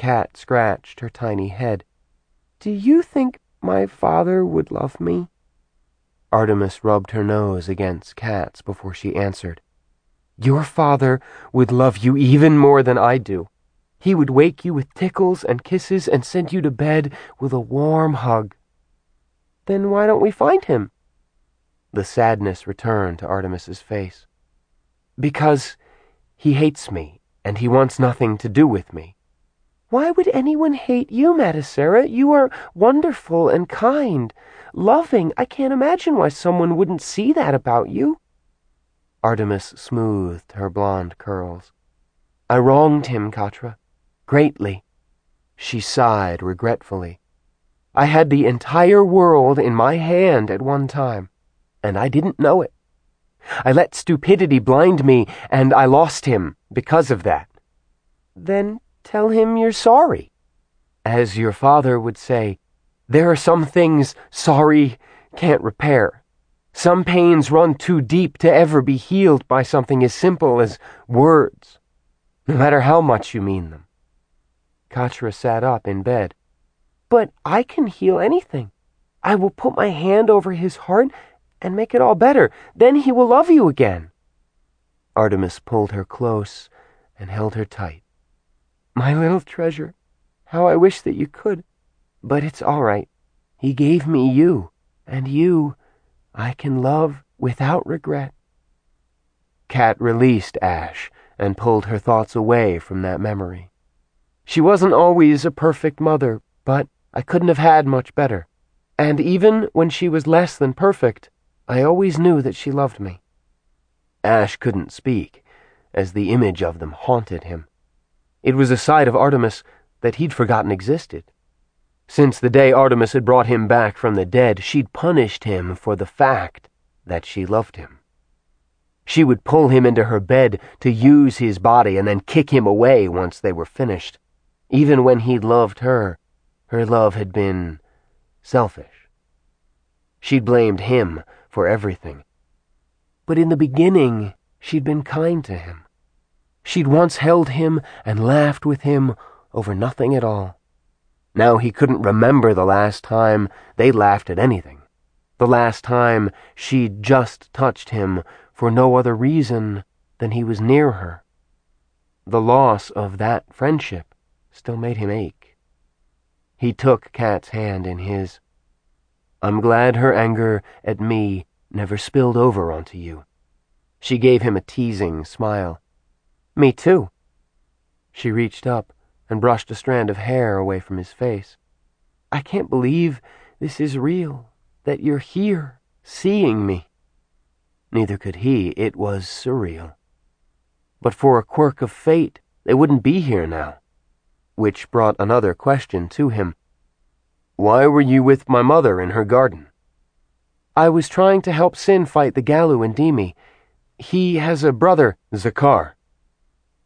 Cat scratched her tiny head. "Do you think my father would love me?" Artemis rubbed her nose against Cat's before she answered. "Your father would love you even more than I do. He would wake you with tickles and kisses and send you to bed with a warm hug." "Then why don't we find him?" The sadness returned to Artemis's face. "Because he hates me, and he wants nothing to do with me." "Why would anyone hate you, Madisera? You are wonderful and kind, loving. I can't imagine why someone wouldn't see that about you." Artemis smoothed her blonde curls. "I wronged him, Katra, greatly." She sighed regretfully. "I had the entire world in my hand at one time, and I didn't know it. I let stupidity blind me, and I lost him because of that." "Then tell him you're sorry." "As your father would say, there are some things sorry can't repair. Some pains run too deep to ever be healed by something as simple as words, no matter how much you mean them." Katra sat up in bed. "But I can heal anything. I will put my hand over his heart and make it all better. Then he will love you again." Artemis pulled her close and held her tight. "My little treasure, how I wish that you could. But it's all right. He gave me you, and you I can love without regret." Cat released Ash and pulled her thoughts away from that memory. "She wasn't always a perfect mother, but I couldn't have had much better. And even when she was less than perfect, I always knew that she loved me." Ash couldn't speak, as the image of them haunted him. It was a side of Artemis that he'd forgotten existed. Since the day Artemis had brought him back from the dead, she'd punished him for the fact that she loved him. She would pull him into her bed to use his body and then kick him away once they were finished. Even when he loved her, her love had been selfish. She'd blamed him for everything. But in the beginning, she'd been kind to him. She'd once held him and laughed with him over nothing at all. Now he couldn't remember the last time they laughed at anything, the last time she'd just touched him for no other reason than he was near her. The loss of that friendship still made him ache. He took Cat's hand in his. "I'm glad her anger at me never spilled over onto you." She gave him a teasing smile. "Me too." She reached up and brushed a strand of hair away from his face. "I can't believe this is real, that you're here, seeing me." Neither could he. It was surreal. But for a quirk of fate, they wouldn't be here now. Which brought another question to him. "Why were you with my mother in her garden?" "I was trying to help Sin fight the Galu and Demi. He has a brother, Zakar.